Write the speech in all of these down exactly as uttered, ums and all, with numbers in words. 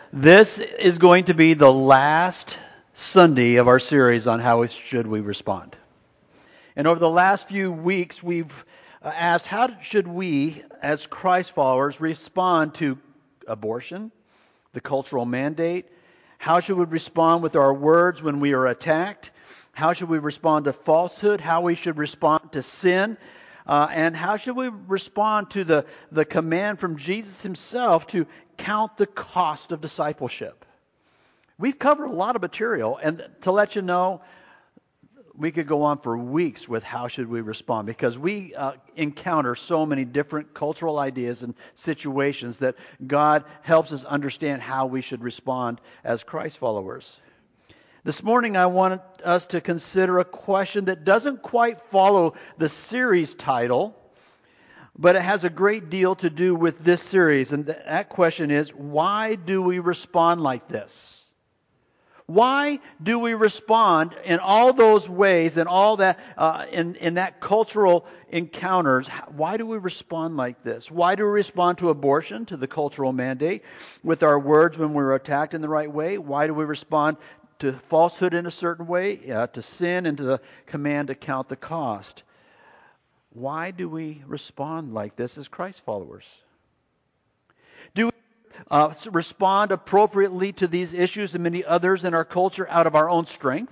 This is going to be the last Sunday of our series on how should we respond. And over the last few weeks, we've uh, asked how should we, as Christ followers, respond to abortion, the cultural mandate? How should we respond with our words when we are attacked? How should we respond to falsehood? How we should respond to sin? Uh, and how should we respond to the, the command from Jesus himself to count the cost of discipleship? We've covered a lot of material, and to let you know, we could go on for weeks with how should we respond, because we uh, encounter so many different cultural ideas and situations that God helps us understand how we should respond as Christ followers. This morning I want us to consider a question that doesn't quite follow the series title, but it has a great deal to do with this series. And that question is, why do we respond like this? Why do we respond in all those ways and all that uh, in, in that cultural encounters? Why do we respond like this? Why do we respond to abortion, to the cultural mandate, with our words when we're attacked in the right way? Why do we respond to falsehood in a certain way, uh, to sin, and to the command to count the cost? Why do we respond like this as Christ followers? Do we uh, respond appropriately to these issues and many others in our culture out of our own strength?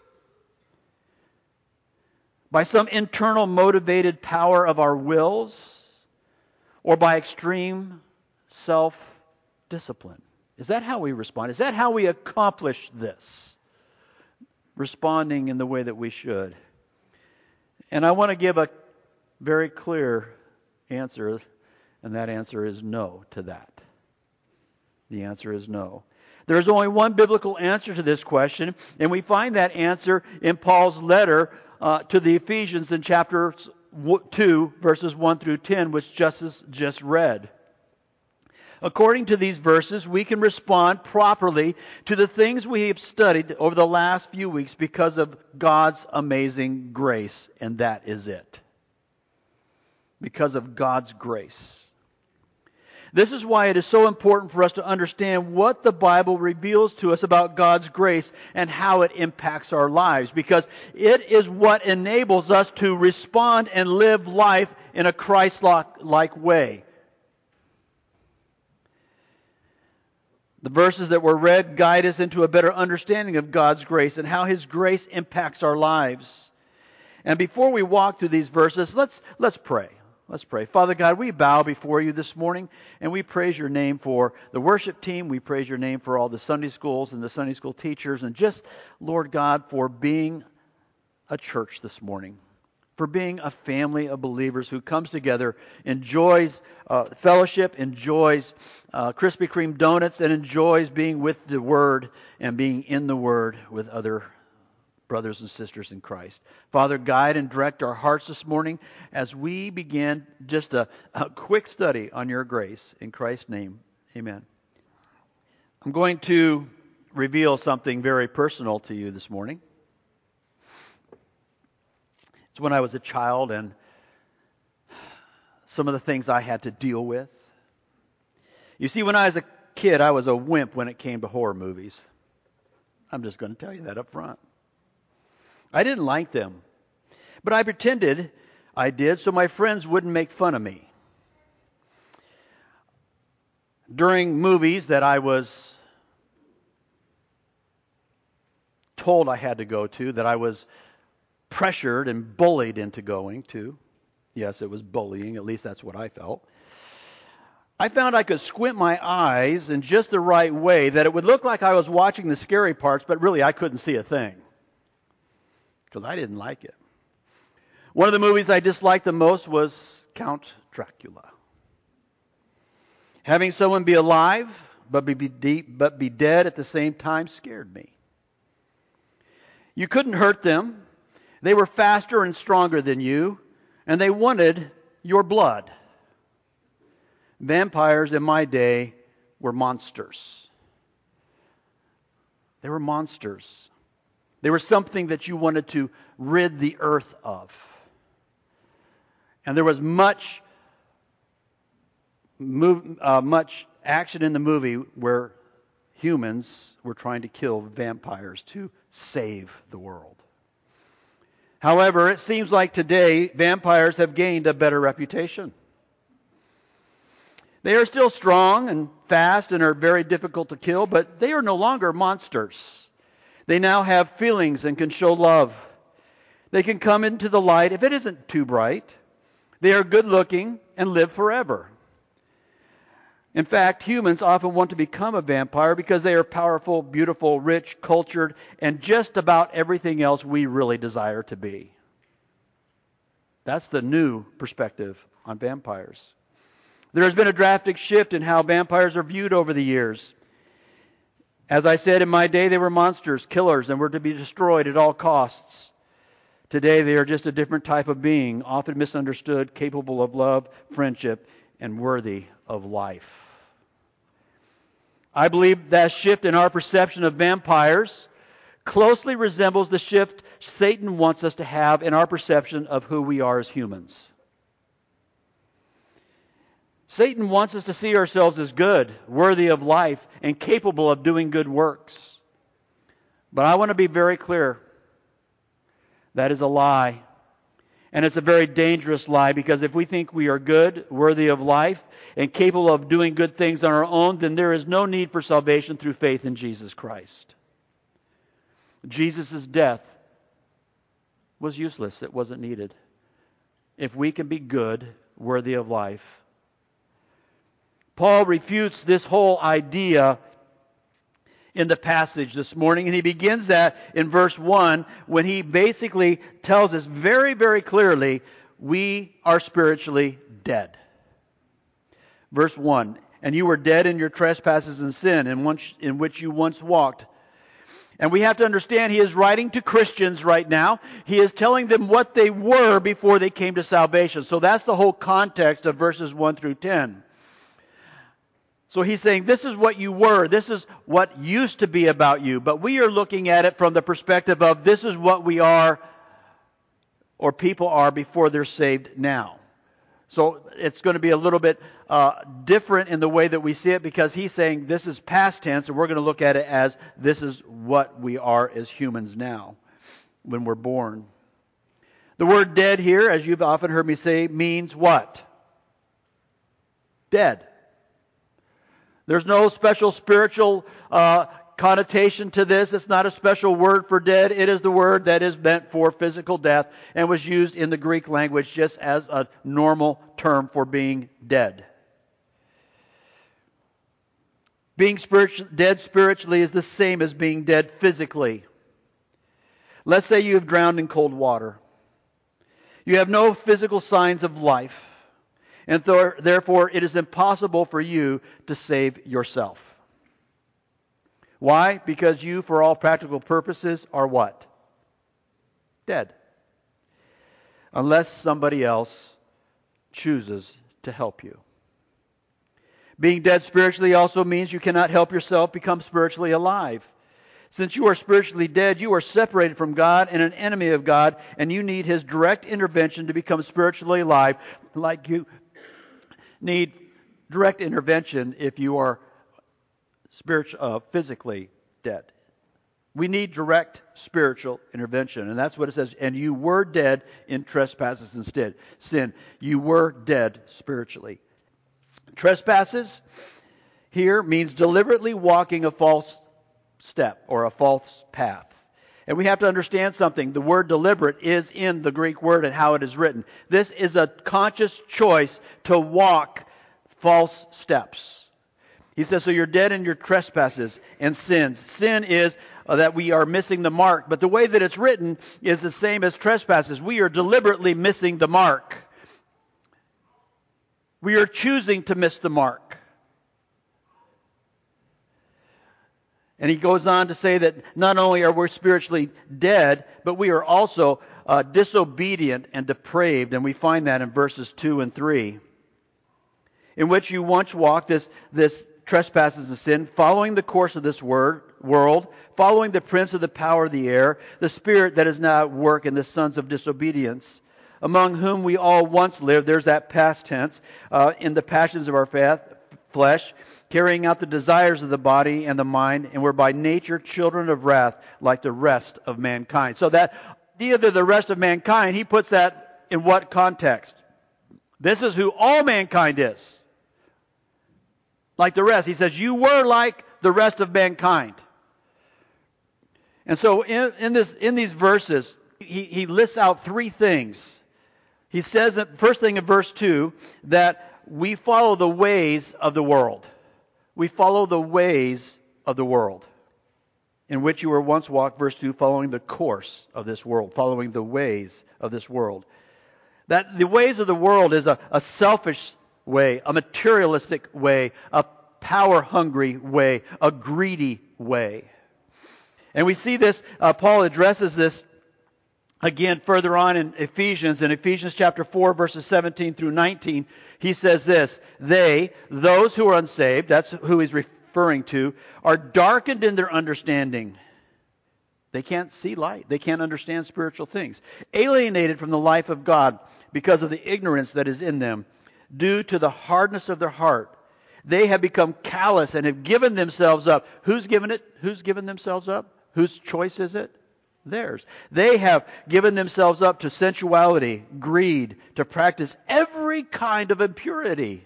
By some internal motivated power of our wills? Or by extreme self-discipline? Is that how we respond? Is that how we accomplish this? Responding in the way that we should. And I want to give a very clear answer, and that answer is no to that. The answer is no. There is only one biblical answer to this question, and we find that answer in Paul's letter uh, to the Ephesians in chapter two, verses one through ten, which Justice just read. According to these verses, we can respond properly to the things we have studied over the last few weeks because of God's amazing grace, and that is it. Because of God's grace. This is why it is so important for us to understand what the Bible reveals to us about God's grace and how it impacts our lives, because it is what enables us to respond and live life in a Christ-like way. The verses that were read guide us into a better understanding of God's grace and how His grace impacts our lives. And before we walk through these verses, let's let's pray. Let's pray. Father God, we bow before you this morning, and we praise your name for the worship team. We praise your name for all the Sunday schools and the Sunday school teachers, and just, Lord God, for being a church this morning. For being a family of believers who comes together, enjoys uh, fellowship, enjoys uh, Krispy Kreme donuts, and enjoys being with the Word and being in the Word with other brothers and sisters in Christ. Father, guide and direct our hearts this morning as we begin just a, a quick study on your grace. In Christ's name, amen. I'm going to reveal something very personal to you this morning. It's when I was a child and some of the things I had to deal with. You see, when I was a kid, I was a wimp when it came to horror movies. I'm just going to tell you that up front. I didn't like them, but I pretended I did so my friends wouldn't make fun of me. During movies that I was told I had to go to, that I was pressured and bullied into going to. Yes, it was bullying. At least that's what I felt. I found I could squint my eyes in just the right way that it would look like I was watching the scary parts, but really I couldn't see a thing. Because I didn't like it. One of the movies I disliked the most was Count Dracula. Having someone be alive but be, be, but be dead at the same time scared me. You couldn't hurt them. They were faster and stronger than you, and they wanted your blood. Vampires in my day were monsters. They were monsters. They were something that you wanted to rid the earth of. And there was much, move, uh, much action in the movie where humans were trying to kill vampires to save the world. However, it seems like today vampires have gained a better reputation. They are still strong and fast and are very difficult to kill, but they are no longer monsters. They now have feelings and can show love. They can come into the light if it isn't too bright. They are good looking and live forever. In fact, humans often want to become a vampire because they are powerful, beautiful, rich, cultured, and just about everything else we really desire to be. That's the new perspective on vampires. There has been a drastic shift in how vampires are viewed over the years. As I said, in my day, they were monsters, killers, and were to be destroyed at all costs. Today, they are just a different type of being, often misunderstood, capable of love, friendship, and worthy of life. I believe that shift in our perception of vampires closely resembles the shift Satan wants us to have in our perception of who we are as humans. Satan wants us to see ourselves as good, worthy of life, and capable of doing good works. But I want to be very clear. That is a lie. And it's a very dangerous lie, because if we think we are good, worthy of life, and capable of doing good things on our own, then there is no need for salvation through faith in Jesus Christ. Jesus' death was useless. It wasn't needed. If we can be good, worthy of life. Paul refutes this whole idea in the passage this morning, and he begins that in verse one when he basically tells us very, very clearly we are spiritually dead. Verse one, and you were dead in your trespasses and sin in, once, in which you once walked. And we have to understand he is writing to Christians right now. He is telling them what they were before they came to salvation. So that's the whole context of verses one through ten. So he's saying, this is what you were. This is what used to be about you. But we are looking at it from the perspective of this is what we are, or people are, before they're saved now. So it's going to be a little bit uh, different in the way that we see it, because he's saying this is past tense, and we're going to look at it as this is what we are as humans now, when we're born. The word dead here, as you've often heard me say, means what? Dead. There's no special spiritual uh, connotation to this. It's not a special word for dead. It is the word that is meant for physical death and was used in the Greek language just as a normal term for being dead. Being spiritu- dead spiritually is the same as being dead physically. Let's say you have drowned in cold water. You have no physical signs of life. And th- therefore, it is impossible for you to save yourself. Why? Because you, for all practical purposes, are what? Dead. Unless somebody else chooses to help you. Being dead spiritually also means you cannot help yourself become spiritually alive. Since you are spiritually dead, you are separated from God and an enemy of God, and you need His direct intervention to become spiritually alive, like you need direct intervention if you are spiritual, uh, physically dead. We need direct spiritual intervention, and that's what it says. And you were dead in trespasses instead. Sin. You were dead spiritually. Trespasses here means deliberately walking a false step or a false path. And we have to understand something. The word deliberate is in the Greek word and how it is written. This is a conscious choice to walk false steps. He says, so you're dead in your trespasses and sins. Sin is uh, that we are missing the mark. But the way that it's written is the same as trespasses. We are deliberately missing the mark. We are choosing to miss the mark. And he goes on to say that not only are we spiritually dead, but we are also uh, disobedient and depraved. And we find that in verses two and three. In which you once walked, this, this trespasses and sin, following the course of this word, world, following the prince of the power of the air, the spirit that is now at work in the sons of disobedience, among whom we all once lived. There's that past tense, uh, in the passions of our faith, flesh, carrying out the desires of the body and the mind, and were by nature children of wrath, like the rest of mankind. So that idea that the rest of mankind, he puts that in what context? This is who all mankind is. Like the rest. He says, you were like the rest of mankind. And so in, in this in these verses, he, he lists out three things. He says, that first thing in verse two, that we follow the ways of the world. We follow the ways of the world, in which you were once walked, verse two, following the course of this world, following the ways of this world. That the ways of the world is a, a selfish way, a materialistic way, a power-hungry way, a greedy way. And we see this, uh, Paul addresses this again further on in Ephesians. In Ephesians chapter four, verses seventeen through nineteen, he says this, they, those who are unsaved, that's who he's referring to, are darkened in their understanding. They can't see light. They can't understand spiritual things. Alienated from the life of God because of the ignorance that is in them, due to the hardness of their heart. They have become callous and have given themselves up. Who's given it? Who's given themselves up? Whose choice is it? Theirs. They have given themselves up to sensuality, greed, to practice every kind of impurity.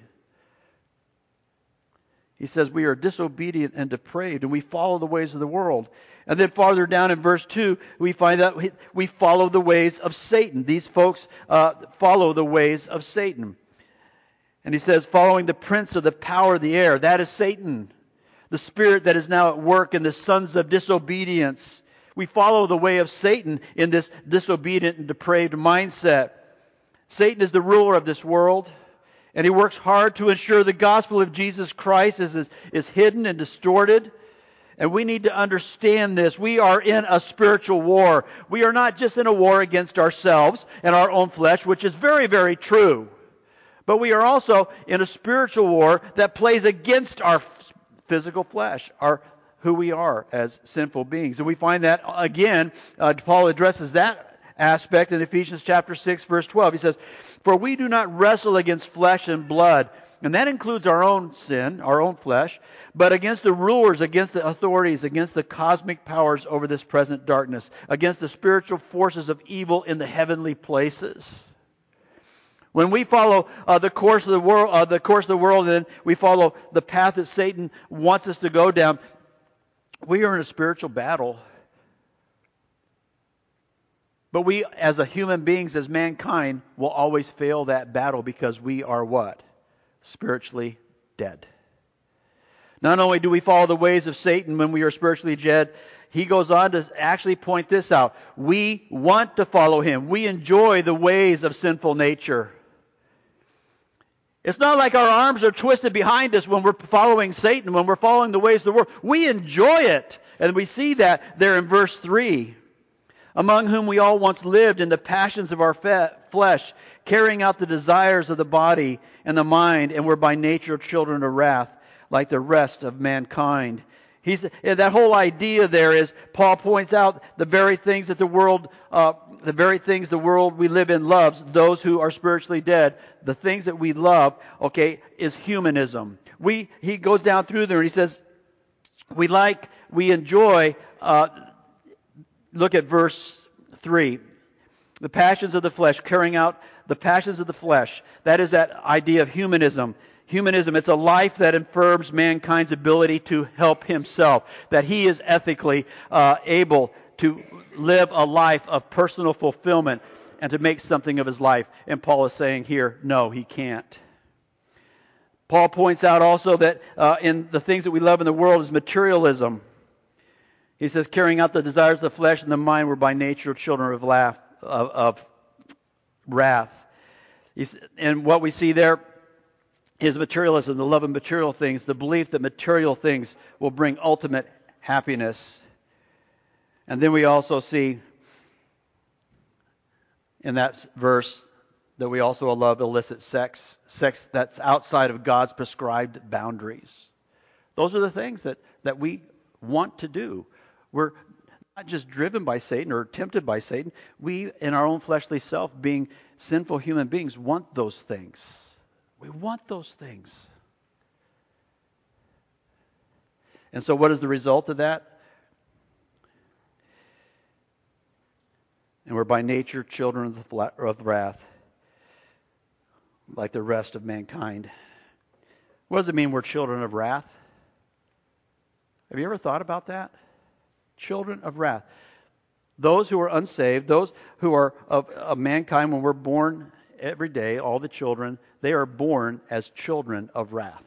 He says we are disobedient and depraved, and we follow the ways of the world. And then farther down in verse two, we find out we, we follow the ways of Satan. These folks uh, follow the ways of Satan. And he says, following the prince of the power of the air, that is Satan, the spirit that is now at work in the sons of disobedience. We follow the way of Satan in this disobedient and depraved mindset. Satan is the ruler of this world, and he works hard to ensure the gospel of Jesus Christ is, is, is hidden and distorted. And we need to understand this. We are in a spiritual war. We are not just in a war against ourselves and our own flesh, which is very, very true. But we are also in a spiritual war that plays against our physical flesh, our who we are as sinful beings. And we find that, again, uh, Paul addresses that aspect in Ephesians chapter six, verse twelve. He says, for we do not wrestle against flesh and blood. And that includes our own sin, our own flesh, but against the rulers, against the authorities, against the cosmic powers over this present darkness, against the spiritual forces of evil in the heavenly places. When we follow uh, the course of the world, uh, the course of the world, and we follow the path that Satan wants us to go down, we are in a spiritual battle. But we, as a human beings, as mankind, will always fail that battle because we are what? Spiritually dead. Not only do we follow the ways of Satan when we are spiritually dead, he goes on to actually point this out. We want to follow him. We enjoy the ways of sinful nature. It's not like our arms are twisted behind us when we're following Satan, when we're following the ways of the world. We enjoy it. And we see that there in verse three. Among whom we all once lived in the passions of our fe- flesh, carrying out the desires of the body and the mind, and were by nature children of wrath, like the rest of mankind. He's, that whole idea there is, Paul points out the very things that the world, uh, the very things the world we live in loves, those who are spiritually dead, the things that we love, okay, is humanism. We, he goes down through there and he says, we like, we enjoy, uh, look at verse three. The passions of the flesh, carrying out the passions of the flesh. That is that idea of humanism. Humanism, it's a life that affirms mankind's ability to help himself. That he is ethically uh, able to live a life of personal fulfillment and to make something of his life. And Paul is saying here, no, he can't. Paul points out also that uh, in the things that we love in the world is materialism. He says, carrying out the desires of the flesh and the mind were by nature children of, laugh, of, of wrath. He's, and what we see there is materialism, the love of material things, the belief that material things will bring ultimate happiness. And then we also see in that verse that we also love illicit sex, sex that's outside of God's prescribed boundaries. Those are the things that, that we want to do. We're not just driven by Satan or tempted by Satan. We, in our own fleshly self, being sinful human beings, want those things. We want those things. And so what is the result of that? And we're by nature children of the fla- of wrath, like the rest of mankind. What does it mean we're children of wrath? Have you ever thought about that? Children of wrath. Those who are unsaved, those who are of, of mankind, when we're born every day, all the children, they are born as children of wrath.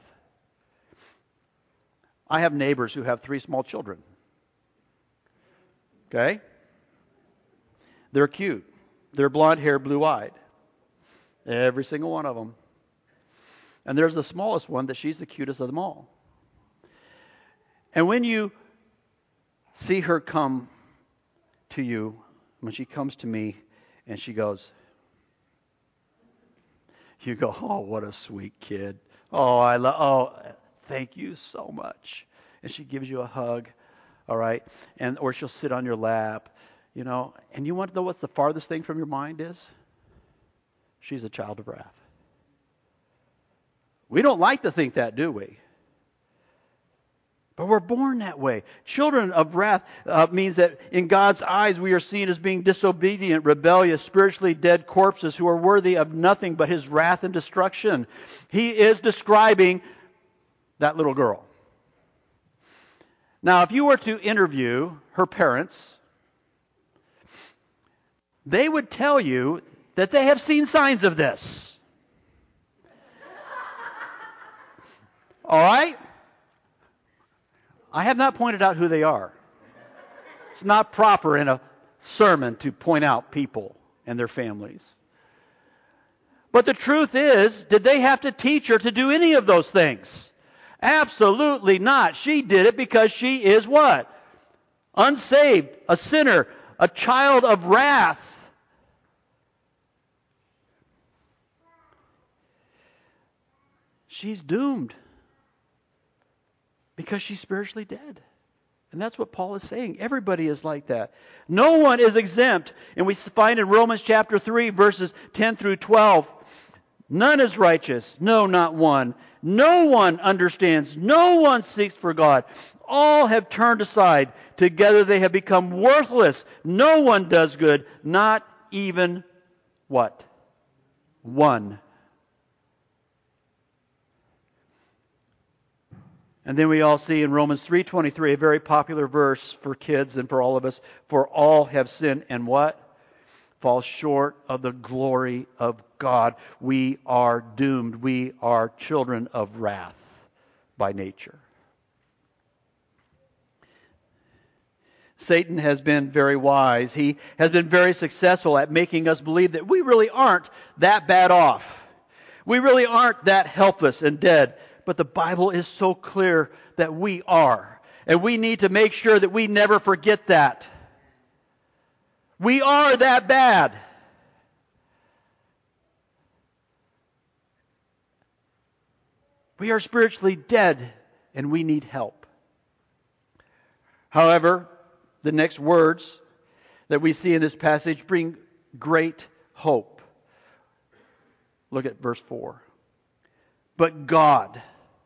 I have neighbors who have three small children. Okay? They're cute. They're blonde hair, blue eyed. Every single one of them. And there's the smallest one that she's the cutest of them all. And when you see her come to you, when she comes to me and she goes, you go, oh, what a sweet kid. Oh, I love, oh, thank you so much. And she gives you a hug, all right? And or she'll sit on your lap, you know. And you want to know what the farthest thing from your mind is? She's a child of wrath. We don't like to think that, do we? But we're born that way. Children of wrath uh, means that in God's eyes we are seen as being disobedient, rebellious, spiritually dead corpses who are worthy of nothing but His wrath and destruction. He is describing that little girl. Now, if you were to interview her parents, they would tell you that they have seen signs of this. All right? I have not pointed out who they are. It's not proper in a sermon to point out people and their families. But the truth is, did they have to teach her to do any of those things? Absolutely not. She did it because she is what? Unsaved, a sinner, a child of wrath. She's doomed. Because she's spiritually dead. And that's what Paul is saying. Everybody is like that. No one is exempt. And we find in Romans chapter three, verses ten through twelve, none is righteous. No, not one. No one understands. No one seeks for God. All have turned aside. Together they have become worthless. No one does good. Not even what? One. And then we all see in Romans three twenty-three, a very popular verse for kids and for all of us, for all have sinned and what? Fall short of the glory of God. We are doomed. We are children of wrath by nature. Satan has been very wise. He has been very successful at making us believe that we really aren't that bad off. We really aren't that helpless and dead. But the Bible is so clear that we are. And we need to make sure that we never forget that. We are that bad. We are spiritually dead and we need help. However, the next words that we see in this passage bring great hope. Look at verse four. But God.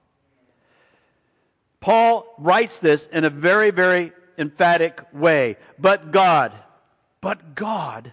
Paul writes this in a very, very emphatic way. But God. But God.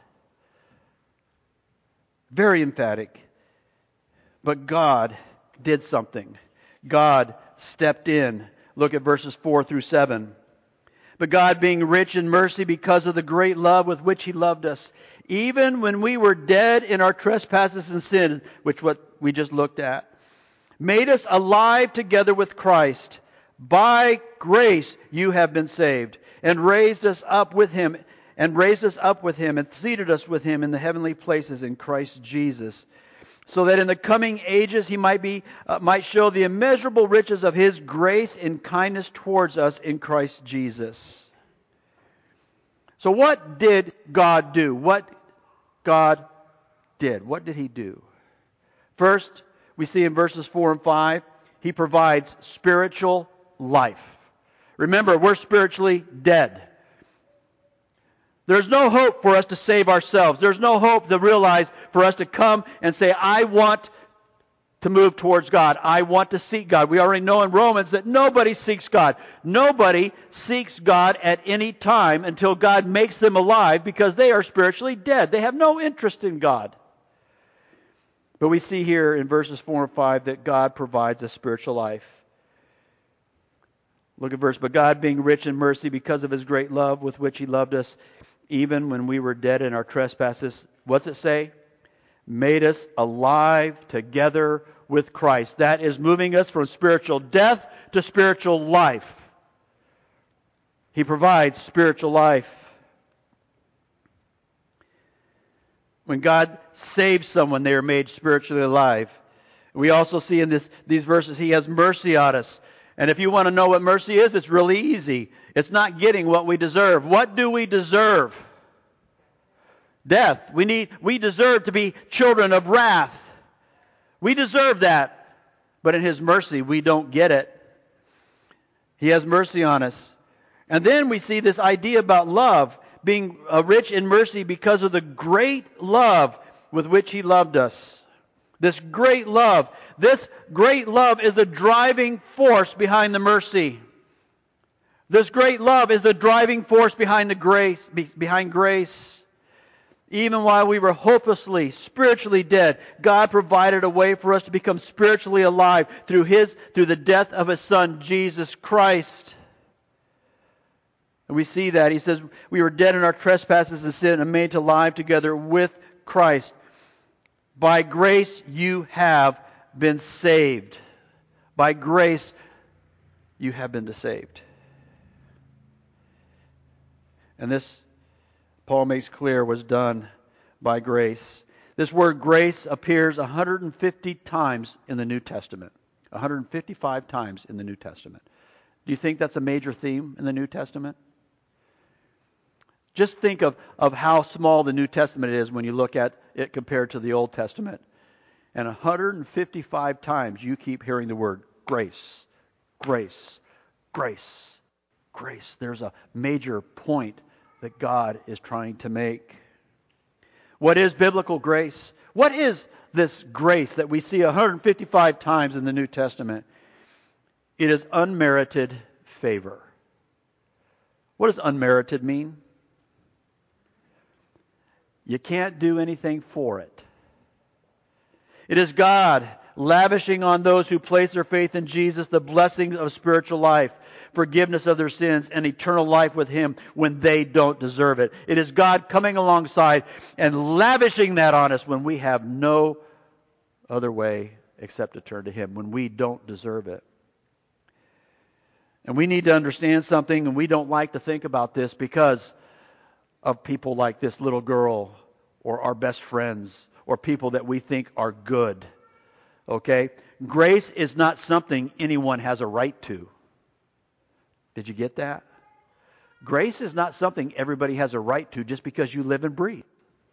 Very emphatic. But God did something. God stepped in. Look at verses four through seven. But God, being rich in mercy because of the great love with which He loved us, even when we were dead in our trespasses and sin, which what we just looked at, made us alive together with Christ. By grace you have been saved, and raised us up with Him, and raised us up with Him, and seated us with Him in the heavenly places in Christ Jesus, so that in the coming ages He might be uh, might show the immeasurable riches of His grace and kindness towards us in Christ Jesus. So what did God do? What God did? What did He do? First, we see in verses four and five, He provides spiritual life. Remember, we're spiritually dead. There's no hope for us to save ourselves. There's no hope to realize for us to come and say, I want to move towards God. I want to seek God. We already know in Romans that nobody seeks God. Nobody seeks God at any time until God makes them alive, because they are spiritually dead. They have no interest in God. But we see here in verses four and five that God provides a spiritual life. Look at verse, but God, being rich in mercy because of His great love with which He loved us, even when we were dead in our trespasses, what's it say? Made us alive together with Christ. That is moving us from spiritual death to spiritual life. He provides spiritual life. When God saves someone, they are made spiritually alive. We also see in this, these verses, He has mercy on us. And if you want to know what mercy is, it's really easy. It's not getting what we deserve. What do we deserve? Death. We need, we deserve to be children of wrath. We deserve that. But in His mercy, we don't get it. He has mercy on us. And then we see this idea about love, being uh, rich in mercy because of the great love with which He loved us. This great love. This great love is the driving force behind the mercy. This great love is the driving force behind the grace, behind grace. Even while we were hopelessly, spiritually dead, God provided a way for us to become spiritually alive through His, through the death of His Son, Jesus Christ. And we see that. He says, we were dead in our trespasses and sin and made to live together with Christ. By grace you have been saved. By grace you have been saved. And this, Paul makes clear, was done by grace. This word grace appears one hundred fifty times in the New Testament. one hundred fifty-five times in the New Testament. Do you think that's a major theme in the New Testament? Just think of, of how small the New Testament is when you look at it compared to the Old Testament. And one hundred fifty-five times you keep hearing the word grace, grace, grace, grace. There's a major point that God is trying to make. What is biblical grace? What is this grace that we see one hundred fifty-five times in the New Testament? It is unmerited favor. What does unmerited mean? You can't do anything for it. It is God lavishing on those who place their faith in Jesus the blessings of spiritual life, forgiveness of their sins, and eternal life with Him when they don't deserve it. It is God coming alongside and lavishing that on us when we have no other way except to turn to Him, when we don't deserve it. And we need to understand something, and we don't like to think about this because of people like this little girl or our best friends or people that we think are good. Okay? Grace is not something anyone has a right to. Did you get that? Grace is not something everybody has a right to just because you live and breathe.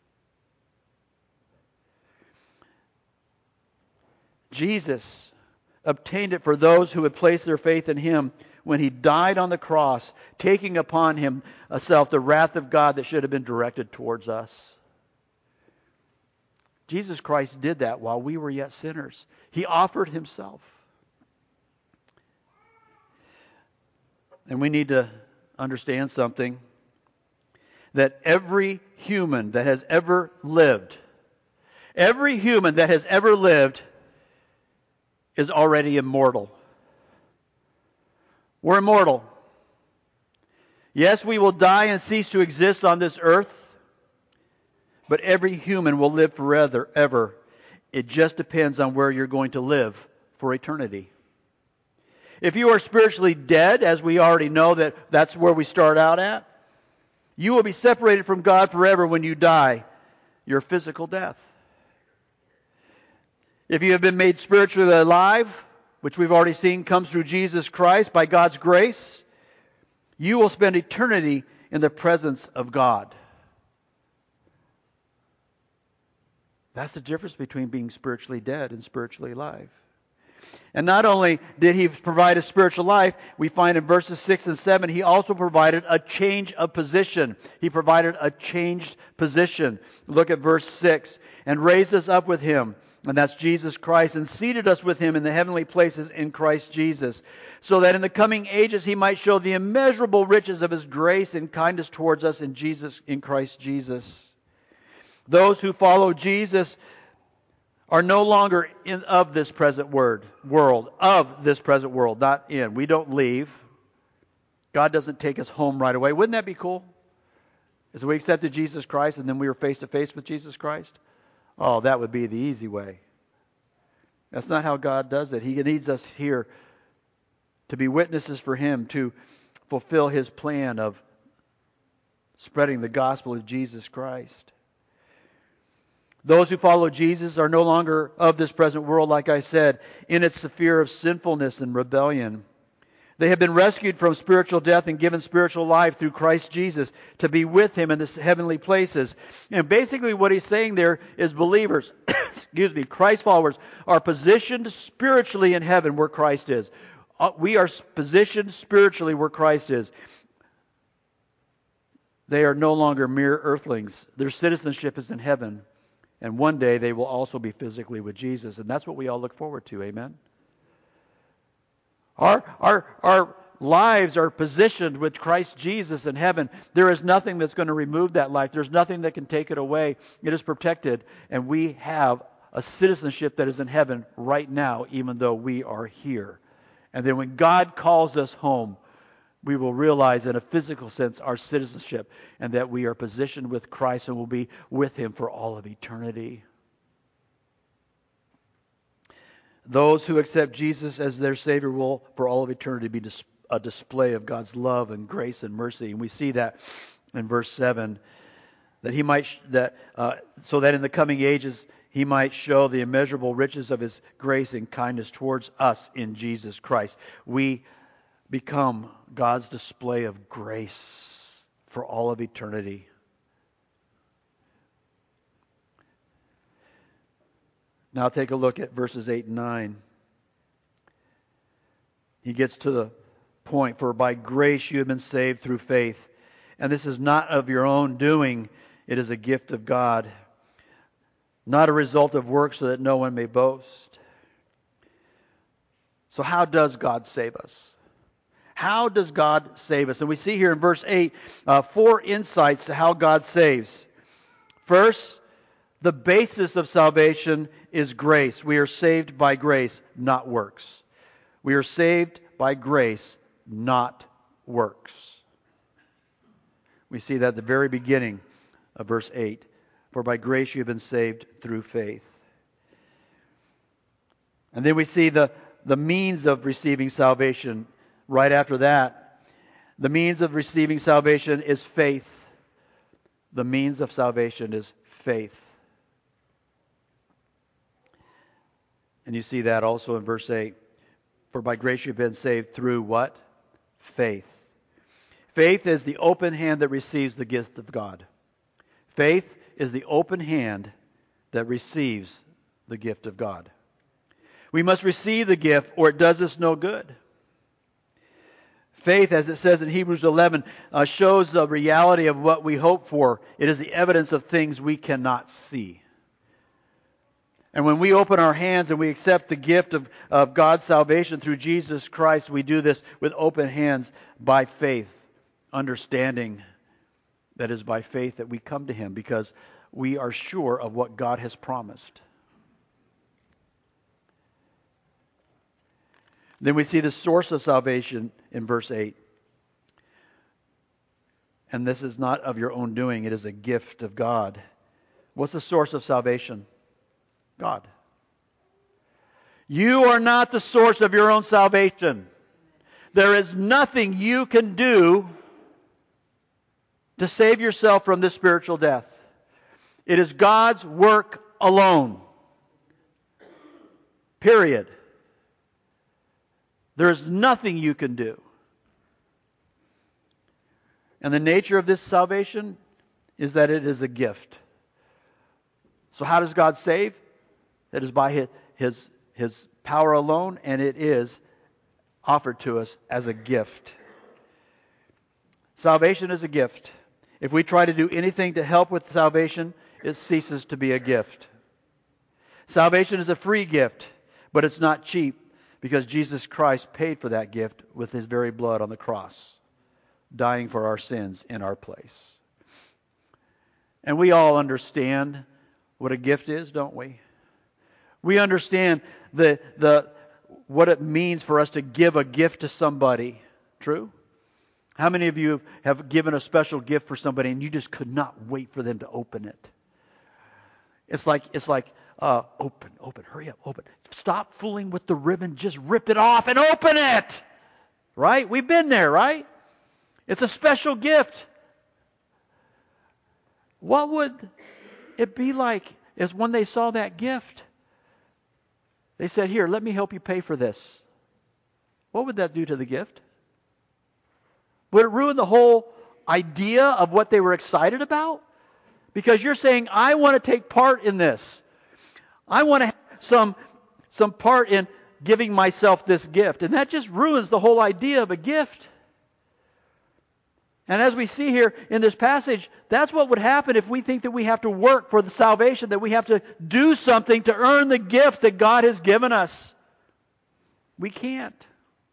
Jesus obtained it for those who had placed their faith in Him when He died on the cross, taking upon Himself the wrath of God that should have been directed towards us. Jesus Christ did that while we were yet sinners. He offered Himself. And we need to understand something, that every human that has ever lived, every human that has ever lived is already immortal. We're immortal. Yes, we will die and cease to exist on this earth, but every human will live forever, ever. It just depends on where you're going to live for eternity. If you are spiritually dead, as we already know that that's where we start out at, you will be separated from God forever when you die, your physical death. If you have been made spiritually alive, which we've already seen comes through Jesus Christ by God's grace, you will spend eternity in the presence of God. That's the difference between being spiritually dead and spiritually alive. And not only did He provide a spiritual life, we find in verses six and seven, He also provided a change of position. He provided a changed position. Look at verse six. And raised us up with Him and that's Jesus Christ, and seated us with Him in the heavenly places in Christ Jesus, so that in the coming ages He might show the immeasurable riches of His grace and kindness towards us in Jesus, in Christ Jesus. Those who follow Jesus are no longer in of this present word, world, of this present world, not in. We don't leave. God doesn't take us home right away. Wouldn't that be cool? As we accepted Jesus Christ and then we were face to face with Jesus Christ? Oh, that would be the easy way. That's not how God does it. He needs us here to be witnesses for Him, to fulfill His plan of spreading the gospel of Jesus Christ. Those who follow Jesus are no longer of this present world, like I said, in its sphere of sinfulness and rebellion. They have been rescued from spiritual death and given spiritual life through Christ Jesus to be with Him in the heavenly places. And basically what he's saying there is believers, excuse me, Christ followers are positioned spiritually in heaven where Christ is. We are positioned spiritually where Christ is. They are no longer mere earthlings. Their citizenship is in heaven. And one day they will also be physically with Jesus. And that's what we all look forward to. Amen? Our, our, our lives are positioned with Christ Jesus in heaven. There is nothing that's going to remove that life. There's nothing that can take it away. It is protected. And we have a citizenship that is in heaven right now, even though we are here. And then when God calls us home, we will realize in a physical sense our citizenship and that we are positioned with Christ and will be with Him for all of eternity. Those who accept Jesus as their Savior will for all of eternity be a display of God's love and grace and mercy. And we see that in verse seven, that He might, that uh, so that in the coming ages He might show the immeasurable riches of His grace and kindness towards us in Jesus Christ. We become God's display of grace for all of eternity. Now take a look at verses eight and nine. He gets to the point, for by grace you have been saved through faith. And this is not of your own doing, it is a gift of God, not a result of works, so that no one may boast. So how does God save us? How does God save us? And we see here in verse eight uh, four insights to how God saves. First, the basis of salvation is grace. We are saved by grace, not works. We are saved by grace, not works. We see that at the very beginning of verse eight. For by grace you have been saved through faith. And then we see the, the means of receiving salvation. Right after that, the means of receiving salvation is faith. The means of salvation is faith. And you see that also in verse eight. For by grace you've been saved through what? Faith. Faith is the open hand that receives the gift of God. Faith is the open hand that receives the gift of God. We must receive the gift or it does us no good. Faith, as it says in Hebrews eleven, uh, shows the reality of what we hope for. It is the evidence of things we cannot see. And when we open our hands and we accept the gift of, of God's salvation through Jesus Christ, we do this with open hands by faith, understanding that it is by faith that we come to Him because we are sure of what God has promised. Then we see the source of salvation in verse eight. And this is not of your own doing, it is a gift of God. What's the source of salvation? God. You are not the source of your own salvation. There is nothing you can do to save yourself from this spiritual death. It is God's work alone. Period. There is nothing you can do. And the nature of this salvation is that it is a gift. So how does God save? It is by His, His, His power alone, and it is offered to us as a gift. Salvation is a gift. If we try to do anything to help with salvation, it ceases to be a gift. Salvation is a free gift, but it's not cheap because Jesus Christ paid for that gift with His very blood on the cross, dying for our sins in our place. And we all understand what a gift is, don't we? We understand the the what it means for us to give a gift to somebody. True? How many of you have given a special gift for somebody and you just could not wait for them to open it? It's like it's like uh, open, open, hurry up, open. Stop fooling with the ribbon. Just rip it off and open it. Right? We've been there, right? It's a special gift. What would it be like if when they saw that gift, they said, "Here, let me help you pay for this"? What would that do to the gift? Would it ruin the whole idea of what they were excited about? Because you're saying, I want to take part in this. I want to have some, some part in giving myself this gift. And that just ruins the whole idea of a gift. And as we see here in this passage, that's what would happen if we think that we have to work for the salvation, that we have to do something to earn the gift that God has given us. We can't.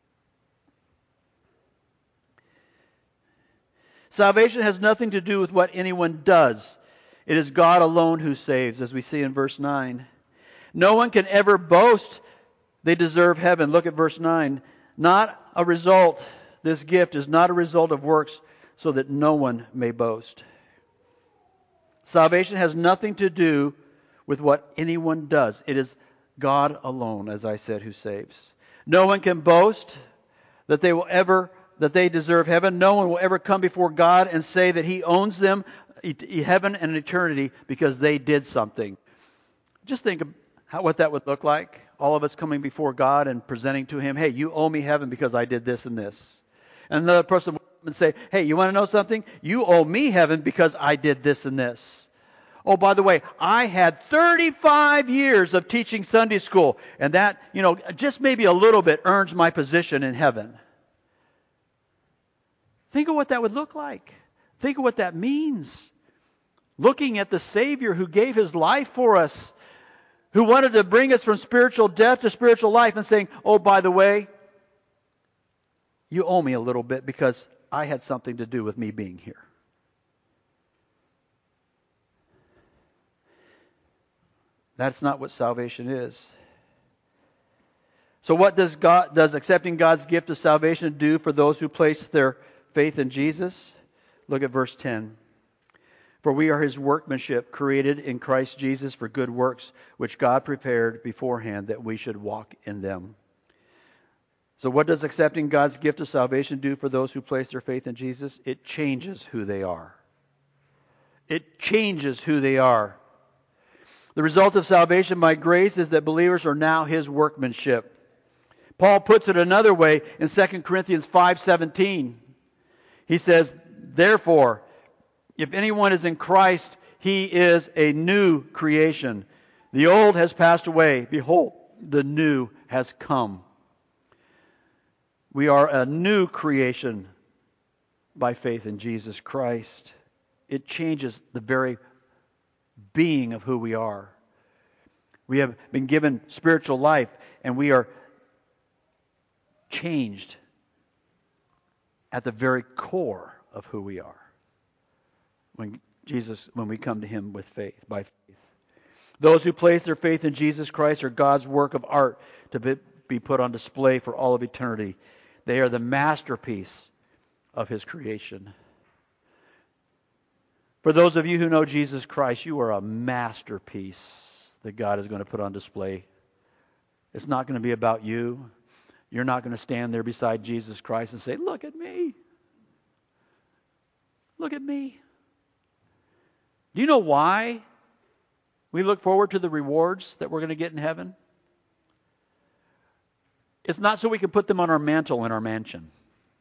Salvation has nothing to do with what anyone does. It is God alone who saves, as we see in verse nine. No one can ever boast they deserve heaven. Look at verse nine. Not a result, this gift is not a result of works, so that no one may boast. Salvation has nothing to do with what anyone does. It is God alone, as I said, who saves. No one can boast that they will ever that they deserve heaven. No one will ever come before God and say that He owns them heaven and eternity because they did something. Just think of how, what that would look like. All of us coming before God and presenting to Him, "Hey, you owe me heaven because I did this and this." And another person would come and say, "Hey, you want to know something? You owe me heaven because I did this and this. Oh, by the way, I had thirty-five years of teaching Sunday school, and that, you know, just maybe a little bit earns my position in heaven." Think of what that would look like. Think of what that means. Looking at the Savior who gave His life for us, who wanted to bring us from spiritual death to spiritual life, and saying, "Oh, by the way, you owe me a little bit because I had something to do with me being here." That's not what salvation is. So what does God does accepting God's gift of salvation do for those who place their faith in Jesus? Look at verse ten. For we are His workmanship, created in Christ Jesus for good works, which God prepared beforehand that we should walk in them. So what does accepting God's gift of salvation do for those who place their faith in Jesus? It changes who they are. It changes who they are. The result of salvation by grace is that believers are now His workmanship. Paul puts it another way in Second Corinthians five seventeen. He says, "Therefore, if anyone is in Christ, he is a new creation. The old has passed away. Behold, the new has come." We are a new creation by faith in Jesus Christ. It changes the very being of who we are. We have been given spiritual life, and we are changed at the very core of who we are when Jesus, when we come to Him with faith, by faith. Those who place their faith in Jesus Christ are God's work of art to be, be put on display for all of eternity. They are the masterpiece of His creation. For those of you who know Jesus Christ, you are a masterpiece that God is going to put on display. It's not going to be about you. You're not going to stand there beside Jesus Christ and say, "Look at me. Look at me." Do you know why we look forward to the rewards that we're going to get in heaven? It's not so we can put them on our mantle in our mansion.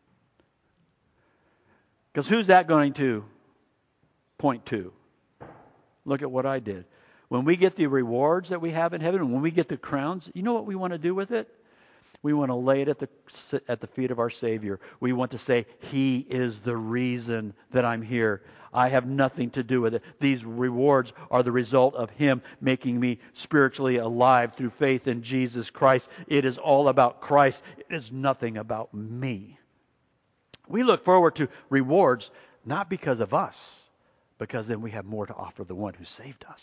Because who's that going to point to? Look at what I did. When we get the rewards that we have in heaven, when we get the crowns, you know what we want to do with it? We want to lay it at the, at the feet of our Savior. We want to say, He is the reason that I'm here. I have nothing to do with it. These rewards are the result of Him making me spiritually alive through faith in Jesus Christ. It is all about Christ. It is nothing about me. We look forward to rewards not because of us, because then we have more to offer the one who saved us.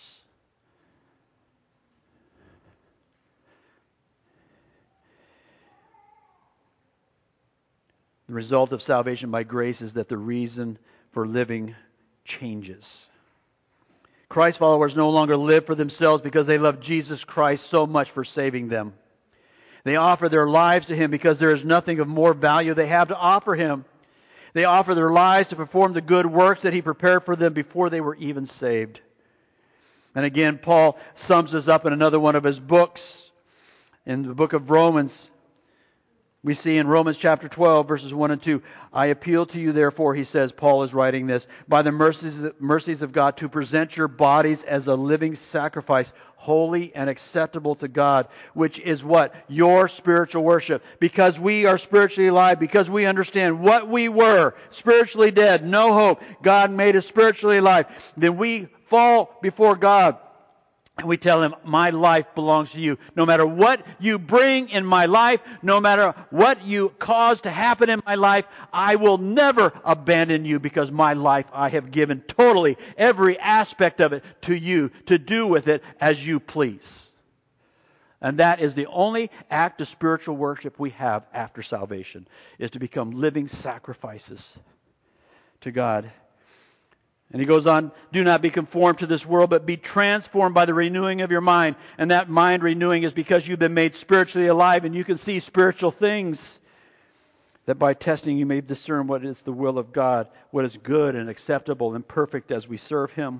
The result of salvation by grace is that the reason for living changes. Christ followers no longer live for themselves because they love Jesus Christ so much for saving them. They offer their lives to Him because there is nothing of more value they have to offer Him. They offer their lives to perform the good works that He prepared for them before they were even saved. And again, Paul sums this up in another one of his books. In the book of Romans, we see in Romans chapter twelve, verses one and two, I appeal to you, therefore, he says, Paul is writing this, by the mercies, mercies of God, to present your bodies as a living sacrifice, holy and acceptable to God, which is what? Your spiritual worship. Because we are spiritually alive, because we understand what we were, spiritually dead, no hope, God made us spiritually alive, then we fall before God. And we tell Him, my life belongs to you. No matter what you bring in my life, no matter what you cause to happen in my life, I will never abandon you because my life I have given totally, every aspect of it to you to do with it as you please. And that is the only act of spiritual worship we have after salvation, is to become living sacrifices to God. And he goes on, do not be conformed to this world, but be transformed by the renewing of your mind. And that mind renewing is because you've been made spiritually alive and you can see spiritual things. That by testing you may discern what is the will of God, what is good and acceptable and perfect as we serve Him.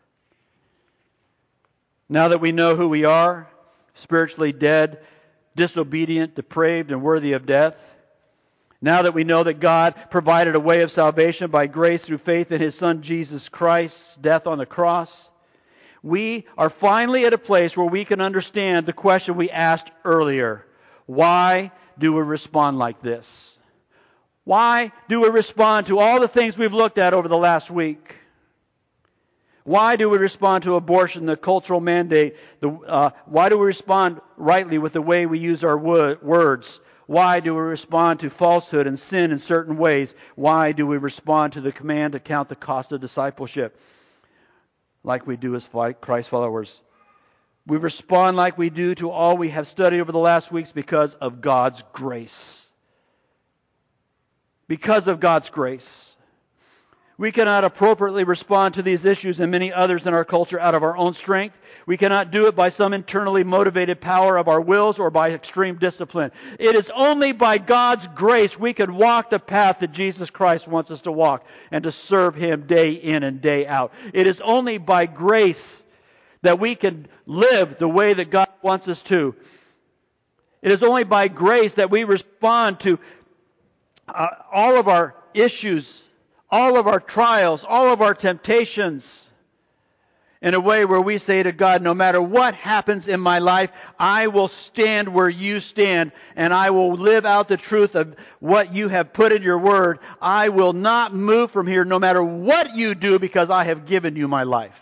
Now that we know who we are, spiritually dead, disobedient, depraved, and worthy of death, now that we know that God provided a way of salvation by grace through faith in His Son Jesus Christ's death on the cross, we are finally at a place where we can understand the question we asked earlier. Why do we respond like this? Why do we respond to all the things we've looked at over the last week? Why do we respond to abortion, the cultural mandate? The, uh, why do we respond rightly with the way we use our wo- words? Why do we respond to falsehood and sin in certain ways? Why do we respond to the command to count the cost of discipleship like we do as Christ followers? We respond like we do to all we have studied over the last weeks because of God's grace. Because of God's grace. We cannot appropriately respond to these issues and many others in our culture out of our own strength. We cannot do it by some internally motivated power of our wills or by extreme discipline. It is only by God's grace we can walk the path that Jesus Christ wants us to walk and to serve Him day in and day out. It is only by grace that we can live the way that God wants us to. It is only by grace that we respond to uh, all of our issues, all of our trials, all of our temptations, in a way where we say to God, no matter what happens in my life, I will stand where you stand, and I will live out the truth of what you have put in your word. I will not move from here no matter what you do, because I have given you my life.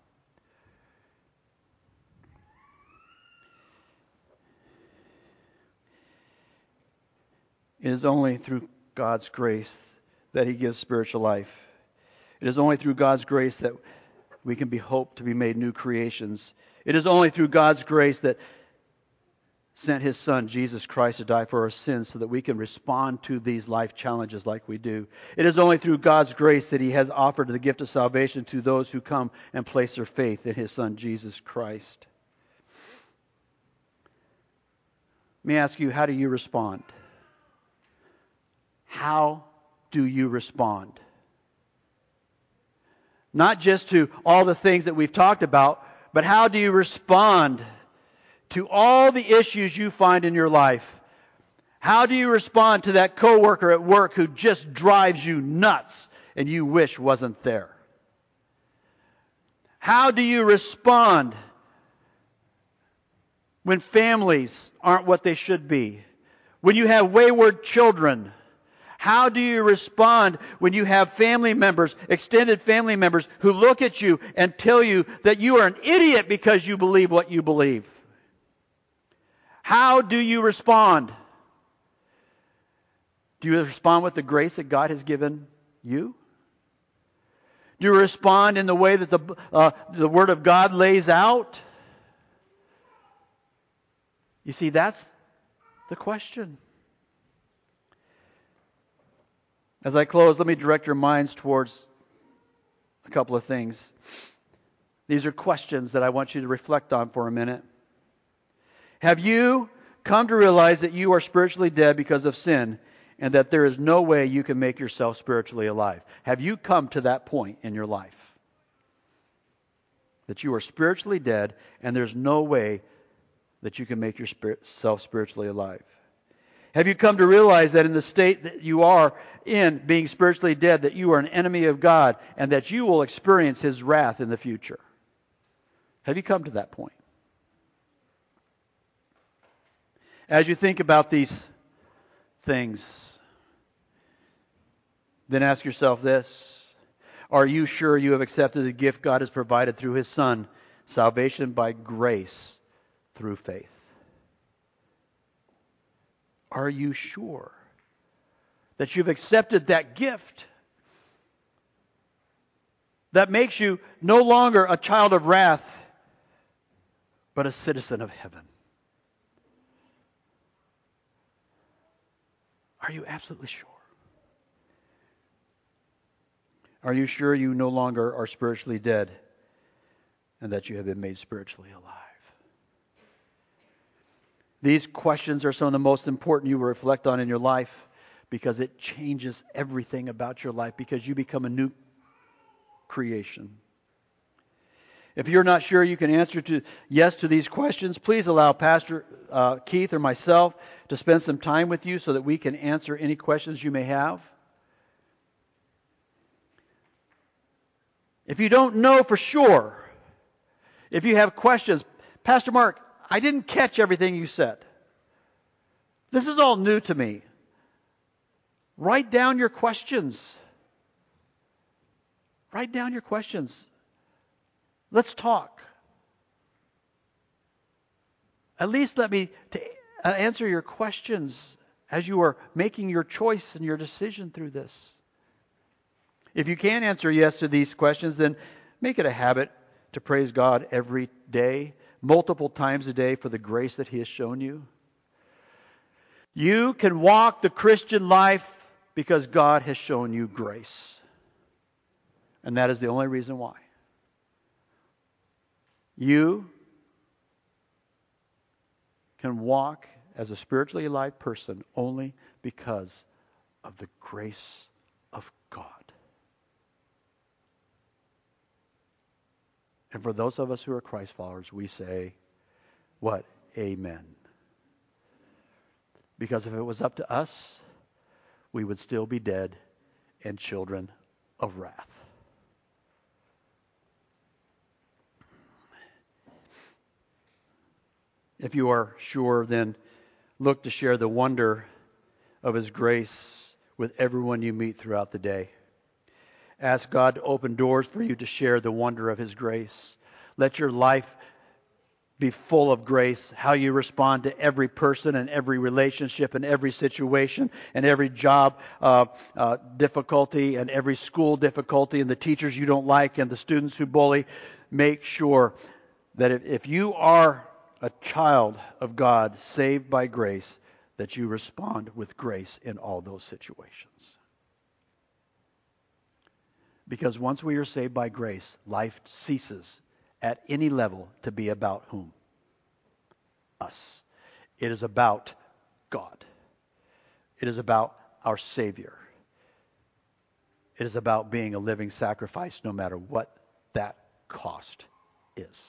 It is only through God's grace that He gives spiritual life. It is only through God's grace that we can be hoped to be made new creations. It is only through God's grace that sent His Son, Jesus Christ, to die for our sins so that we can respond to these life challenges like we do. It is only through God's grace that He has offered the gift of salvation to those who come and place their faith in His Son, Jesus Christ. Let me ask you, how do you respond? How do you respond? Not just to all the things that we've talked about, but how do you respond to all the issues you find in your life? How do you respond to that coworker at work who just drives you nuts and you wish wasn't there? How do you respond when families aren't what they should be? When you have wayward children, how do you respond when you have family members, extended family members, who look at you and tell you that you are an idiot because you believe what you believe? How do you respond? Do you respond with the grace that God has given you? Do you respond in the way that the, uh, the Word of God lays out? You see, that's the question. As I close, let me direct your minds towards a couple of things. These are questions that I want you to reflect on for a minute. Have you come to realize that you are spiritually dead because of sin, and that there is no way you can make yourself spiritually alive? Have you come to that point in your life? That you are spiritually dead, and there's no way that you can make yourself spiritually alive? Have you come to realize that in the state that you are in, being spiritually dead, that you are an enemy of God, and that you will experience His wrath in the future? Have you come to that point? As you think about these things, then ask yourself this: are you sure you have accepted the gift God has provided through His Son, salvation by grace through faith? Are you sure that you've accepted that gift that makes you no longer a child of wrath, but a citizen of heaven? Are you absolutely sure? Are you sure you no longer are spiritually dead and that you have been made spiritually alive? These questions are some of the most important you will reflect on in your life, because it changes everything about your life, because you become a new creation. If you're not sure you can answer to yes to these questions, please allow Pastor uh, Keith or myself to spend some time with you so that we can answer any questions you may have. If you don't know for sure, if you have questions, Pastor Mark, I didn't catch everything you said. This is all new to me. Write down your questions. Write down your questions. Let's talk. At least let me to answer your questions as you are making your choice and your decision through this. If you can answer yes to these questions, then make it a habit to praise God every day, multiple times a day, for the grace that He has shown you. You can walk the Christian life because God has shown you grace. And that is the only reason why. You can walk as a spiritually alive person only because of the grace of God. And for those of us who are Christ followers, we say, what? Amen. Because if it was up to us, we would still be dead and children of wrath. If you are sure, then look to share the wonder of His grace with everyone you meet throughout the day. Ask God to open doors for you to share the wonder of His grace. Let your life be full of grace. How you respond to every person and every relationship and every situation and every job uh, uh, difficulty and every school difficulty and the teachers you don't like and the students who bully. Make sure that if, if you are a child of God saved by grace, that you respond with grace in all those situations. Because once we are saved by grace, life ceases at any level to be about whom? Us. It is about God. It is about our Savior. It is about being a living sacrifice no matter what that cost is.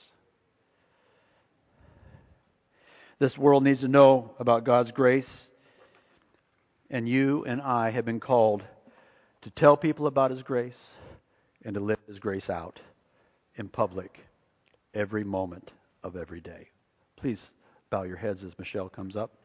This world needs to know about God's grace, and you and I have been called to tell people about His grace and to live His grace out in public every moment of every day. Please bow your heads as Michelle comes up.